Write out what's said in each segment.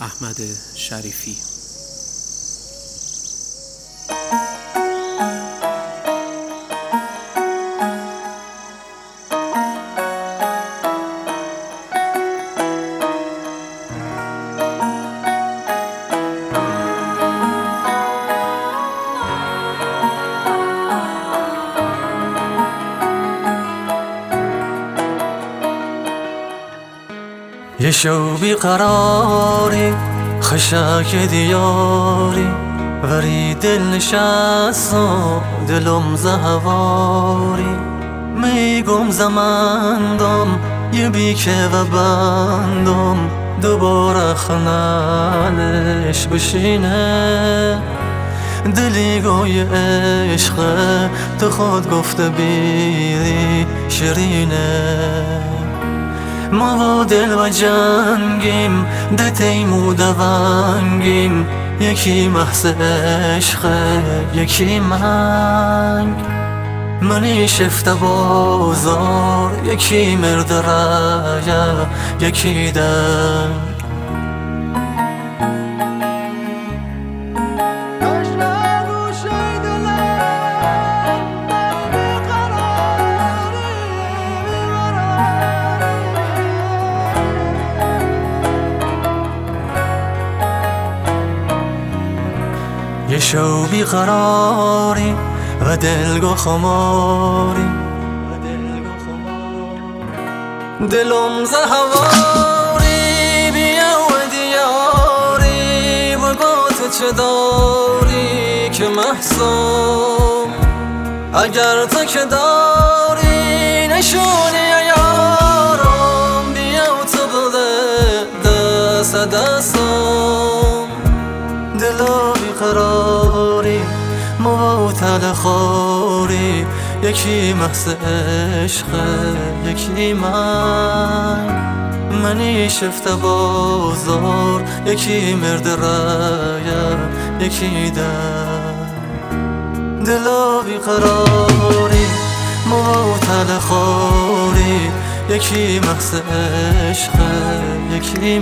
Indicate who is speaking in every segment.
Speaker 1: احمد شریفی.
Speaker 2: یه شو بیقراری خشک دیاری وری دل نشست و دلم زهواری میگم زمندم یه بیکه و بندم دوباره خنالش بشینه دلی گوی عشق تو خود گفته بیری شیرینه ما و دل و جنگیم ده تیمو دونگیم یکی محض عشق یکی منگ منی شفته بازار یکی مرد رایه یکی دنگ یه شو بیقراری و دلگو خماری دلم زهواری بیا و دیاری بگات چه داری که محسوم اگر تو که داری نشونی یارم بیا و تو بده دست دستم دلا بیقراری موتل خوری یکی محض عشق یکی منی شفته بازار یکی مرد رایه یکی دلا بیقراری موتل خوری یکی محض عشق یکی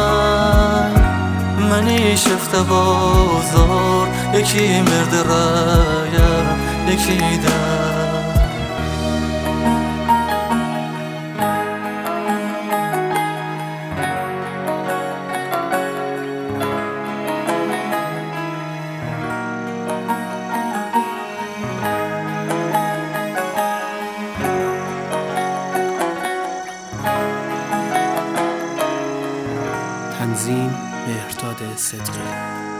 Speaker 2: منی شفته بازار یکی مرد رایه یکی
Speaker 1: تنظیم مهرداد صدقی.